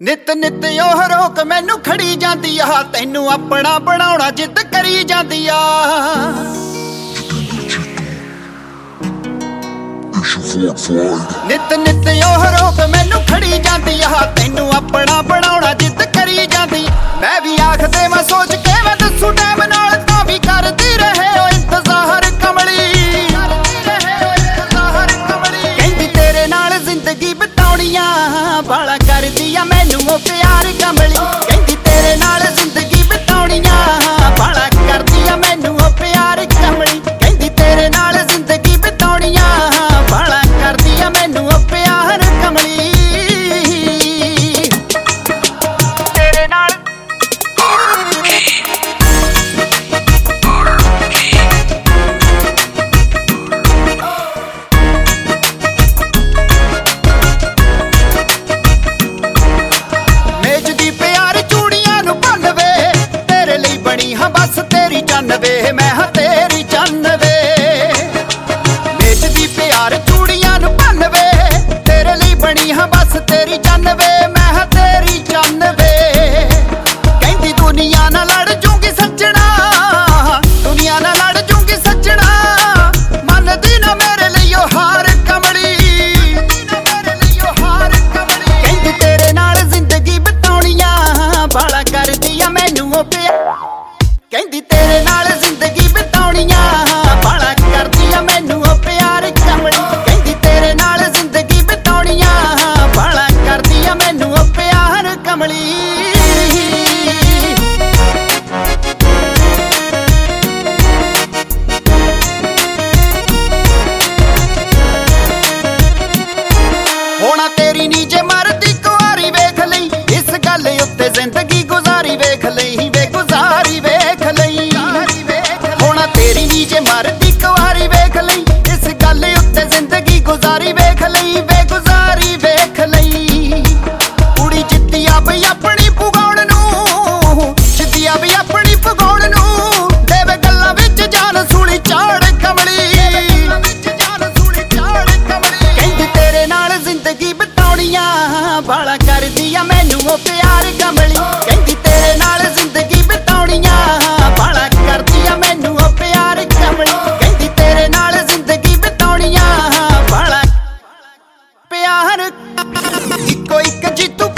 ਨਿਤ ਨਿਤ ਉਹ ਰੋਕ ਮੈਨੂੰ ਖੜੀ ਜਾਂਦੀ ਆ, ਤੈਨੂੰ ਆਪਣਾ ਬਣਾਉਣਾ ਜਿੱਦ ਕਰੀ ਜਾਂਦੀ ਆ। ਨਿਤ ਨਿਤ ਉਹ ਰੋਕ ਮੈਨੂੰ ਖੜੀ ਜਾਂਦੀ ਆ, ਤੈਨੂੰ ਆਪਣਾ ਬਣਾਉਣਾ ਜਿੱਦ ਕਰੀ ਜਾਂਦੀ। ਮੈਂ ਵੀ ਆਖਦੇ ਮੈਂ ਸੋਚ ਕੇ ਮੈਂ ਦੱਸੂ ਟਾਈਮ ਨਾਲ ਤਾਂ ਵੀ ਕਰਦੀ ਰਹੇ ਓ ਇੰਤਜ਼ਾਰ ਕਮਲੀ। ਕਹਿੰਦੀ ਤੇਰੇ ਨਾਲ ਜ਼ਿੰਦਗੀ ਬਿਤਾਉਣੀਆਂ ਬਾਲਾ ਕਰਦੀ ਆ ਮੈਨੂੰ ਉਹ ਪਿਆਰ ਕਮਲੀ। ਕਹਿੰਦੀ ਤੇਰੇ ਨਾਲ ਜ਼ਿੰਦਗੀ ਬਿਤਾਉਣੀਆਂ ਬਾਲਾ ਕਰਦੀ ਆ ਮੈਨੂੰ ਉਹ ਪਿਆਰ ਕਮਲੀ। ਕਹਿੰਦੀ ਤੇਰੇ ਨਾਲ ਜ਼ਿੰਦਗੀ ਬਿਤਾਉਣੀਆਂ ਬਾਲਾ ਕਰਦੀ ਆ ਮੈਨੂੰ ਉਹ ਪਿਆਰ ਕਮਲੀ। ਤੇਰੇ ਨਾਲ ਮੇਜ ਦੀ ਪਿਆਰ ਚੂੜੀਆਂ ਨੂੰ ਭੰਨਵੇ, ਤੇਰੇ ਲਈ ਬਣੀ ਹਾਂ ਬਸ ਤੇਰੀ ਚੰਨ ਵੇ, ਮੈਂ ਹਾਂ ਤੇਰੀ ਚੰਨ ਵੇ। ਮੇਜ ਦੀ ਪਿਆਰ ਚੂੜੀਆਂ ਨੂੰ ਭੰਨਵੇ, ਤੇਰੇ ਲਈ ਬਣੀ ਹਾਂ ਬਸ ਤੇਰੀ ਚੰਨ ਵੇ, ਮੈਂ ਹਾਂ ਤੇਰੀ ਚੰਨ ਵੇ। ਕਹਿੰਦੀ ਦੁਨੀਆ ਨਾਲ ਲੜ ਜੂਗੀ ਸੱਜਣਾ, ਦੁਨੀਆ ਨਾਲ ਲੜ ਜੂਗੀ ਸੱਜਣਾ, ਮੰਨਦੀ ਨਾ ਮੇਰੇ ਲਈ ਉਹ ਹਾਰ ਕਮਲੀ। ਕਹਿੰਦੀ ਤੇਰੇ ਨਾਲ ਜ਼ਿੰਦਗੀ ਬਿਤਾਉਣੀਆਂ ਬਾਲਾ ਕਰਦੀ ਆ ਮੈਨੂੰ ਉਹ ਪਿਆਰ। ਕਹਿੰਦੀ ਤੇਰੇ ਨਾਲ ਜ਼ਿੰਦਗੀ ਬਿਤਾਉਣੀਆਂ ਬਾਲਾ ਕਰਦੀ ਆ ਮੈਨੂੰ ਉਹ ਪਿਆਰ ਕਮਲੀ। ਕਹਿੰਦੀ ਤੇਰੇ ਨਾਲ ਜ਼ਿੰਦਗੀ ਬਿਤਾਉਣੀਆਂ ਬਾਲਾ ਕਰਦੀ ਆ ਮੈਨੂੰ ਉਹ ਪਿਆਰ ਕਮਲੀ। ਹੋਣਾ ਤੇਰੀ ਨੀ ਜੇ ਮਰਦੀ ਕੁਆਰੀ ਵੇਖ ਲਈ, ਇਸ ਗੱਲ ਉੱਤੇ ਜ਼ਿੰਦਗੀ ਗੁਜ਼ਾਰੀ ਵੇਖ ਲਈ ਵੇ ਗੁਜ਼ਾਰੀ ਵੇਖ ਲਈ। ਹੋਣਾ ਤੇਰੀ ਨੀ ਜੇ ਮਰਦੀ ਕੁਆਰੀ ਵੇਖ ਲਈ, ਇਸ ਗੱਲ ਉੱਤੇ ਜ਼ਿੰਦਗੀ ਗੁਜ਼ਾਰੀ ਵੇਖ ਲਈ ਵੇ ਗੁਜ਼ਾਰੀ ਵੇਖ ਲਈ। ਕੁੜੀ ਜਿੱਤੀ ਆ ਬਈ ਆਪਣੀ ਪੁਗਾਉਣ ਨੂੰ, ਜਿੱਤੀ ਆ ਬਈ ਆਪਣੀ ਪੁਗਾਉਣ ਨੂੰ, ਦੇਵੇ ਗੱਲਾਂ ਵਿੱਚ ਜਾਨ ਸੂਲੀ ਚਾੜ ਕਮਲੀ। ਕਹਿੰਦੀ ਤੇਰੇ ਨਾਲ ਜ਼ਿੰਦਗੀ ਬਿਤਾਉਣੀਆਂ ਬਾਲਾ ਕਰਦੀ ਆ ਮੈਨੂੰ ਉਹ ਪਿਆਰ ਕਮਲੀ। ਕਹਿੰਦੀ ਤੇਰੇ ਨਾਲ ਜ਼ਿੰਦਗੀ ਬਿਤਾਉਣੀਆਂ ਬਾਲਾ ਕਰਦੀ ਆ ਮੈਨੂੰ ਉਹ ਪਿਆਰ ਕਮਲੀ। ਕਹਿੰਦੀ ਤੇਰੇ ਨਾਲ ਜ਼ਿੰਦਗੀ ਬਿਤਾਉਣੀਆਂ ਬਾਲਾ ਪਿਆਰ। ਇੱਕੋ ਇੱਕ ਜੀਤੂ